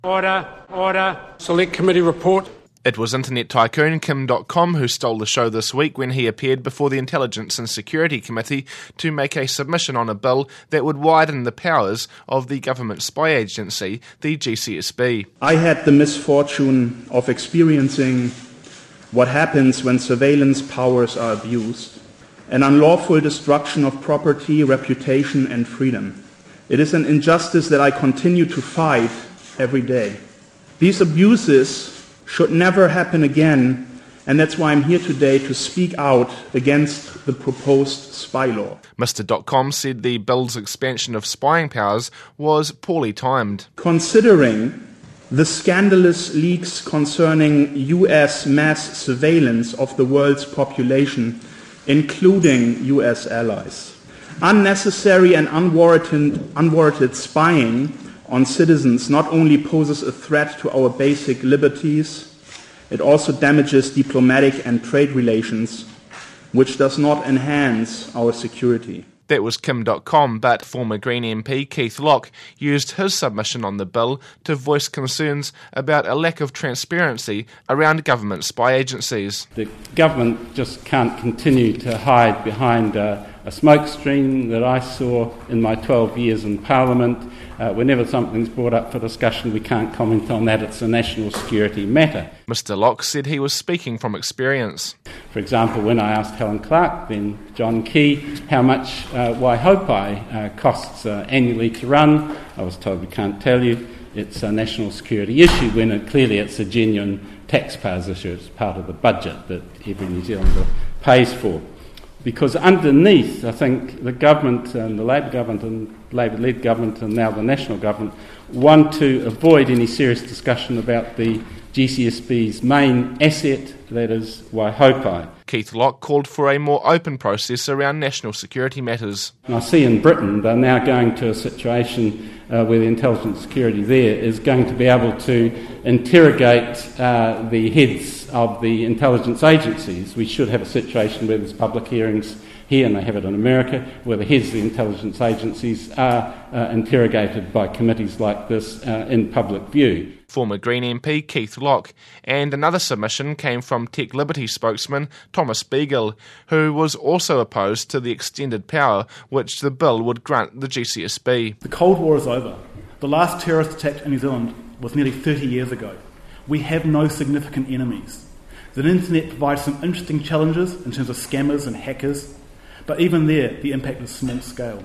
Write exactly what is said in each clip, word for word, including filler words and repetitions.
Order, order. Select Committee report. It was internet tycoon Kim dot com who stole the show this week when he appeared before the Intelligence and Security Committee to make a submission on a bill that would widen the powers of the government spy agency, the G C S B. I had the misfortune of experiencing what happens when surveillance powers are abused, an unlawful destruction of property, reputation and freedom. It is an injustice that I continue to fight every day. These abuses should never happen again, and that's why I'm here today to speak out against the proposed spy law. Mister Dotcom said the bill's expansion of spying powers was poorly timed. Considering the scandalous leaks concerning U S mass surveillance of the world's population, including U S allies, unnecessary and unwarranted, unwarranted spying on citizens not only poses a threat to our basic liberties, it also damages diplomatic and trade relations, which does not enhance our security. That was Kim dot com, but former Green M P Keith Locke used his submission on the bill to voice concerns about a lack of transparency around government spy agencies. The government just can't continue to hide behind uh, a smokescreen that I saw in my twelve years in Parliament. Uh, whenever something's brought up for discussion, we can't comment on that. It's a national security matter. Mister Locke said he was speaking from experience. For example, when I asked Helen Clark, then John Key, how much uh, Waihopai uh, costs uh, annually to run, I was told we can't tell you. It's a national security issue when it, clearly it's a genuine taxpayers issue. It's part of the budget that every New Zealander pays for. Because underneath, I think, the government, and the Labour government and Labour-led government and now the National government want to avoid any serious discussion about the G C S B's main asset, that is Waihopai. Keith Locke called for a more open process around national security matters. And I see in Britain they're now going to a situation uh, where the intelligence security there is going to be able to interrogate uh, the heads of the intelligence agencies. We should have a situation where there's public hearings here, and they have it in America, where the heads of the intelligence agencies are uh, interrogated by committees like this uh, in public view. Former Green M P Keith Locke, and another submission came from Tech Liberty spokesman Thomas Beagle, who was also opposed to the extended power which the bill would grant the G C S B. The Cold War is over. The last terrorist attack in New Zealand was nearly thirty years ago. We have no significant enemies. The internet provides some interesting challenges in terms of scammers and hackers, but even there, the impact is small scale.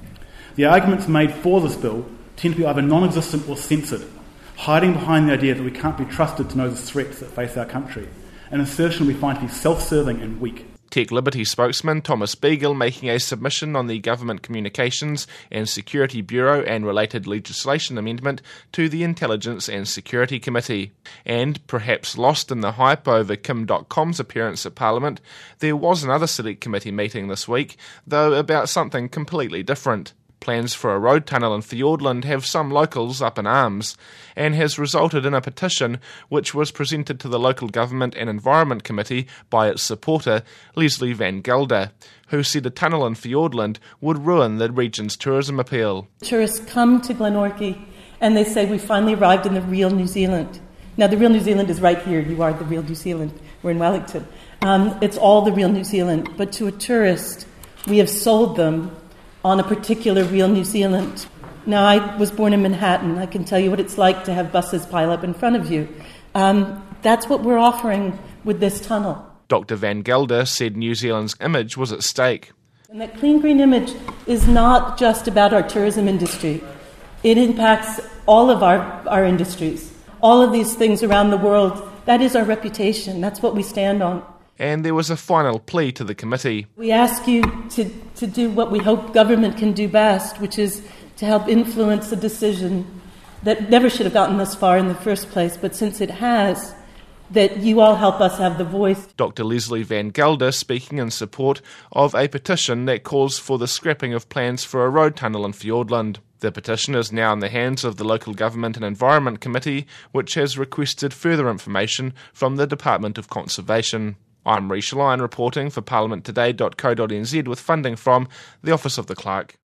The arguments made for this bill tend to be either non-existent or censored, hiding behind the idea that we can't be trusted to know the threats that face our country, an assertion we find to be self-serving and weak. Tech Liberty spokesman Thomas Beagle making a submission on the Government Communications and Security Bureau and related legislation amendment to the Intelligence and Security Committee. And, perhaps lost in the hype over Kim dot com's appearance at Parliament, there was another Select Committee meeting this week, though about something completely different. Plans for a road tunnel in Fiordland have some locals up in arms, and has resulted in a petition which was presented to the Local Government and Environment Committee by its supporter, Leslie Van Gelder, who said a tunnel in Fiordland would ruin the region's tourism appeal. Tourists come to Glenorchy and they say, we finally arrived in the real New Zealand. Now, the real New Zealand is right here. You are the real New Zealand. We're in Wellington. Um, it's all the real New Zealand. But to a tourist, we have sold them on a particular real New Zealand. Now, I was born in Manhattan. I can tell you what it's like to have buses pile up in front of you. Um, that's what we're offering with this tunnel. Doctor Van Gelder said New Zealand's image was at stake. And that clean green image is not just about our tourism industry. It impacts all of our, our industries. All of these things around the world, that is our reputation. That's what we stand on. And there was a final plea to the committee. We ask you to, to do what we hope government can do best, which is to help influence a decision that never should have gotten this far in the first place, but since it has, that you all help us have the voice. Doctor Leslie Van Gelder speaking in support of a petition that calls for the scrapping of plans for a road tunnel in Fiordland. The petition is now in the hands of the Local Government and Environment Committee, which has requested further information from the Department of Conservation. I'm Rhys Lyon reporting for parliament today dot co dot n z with funding from the Office of the Clerk.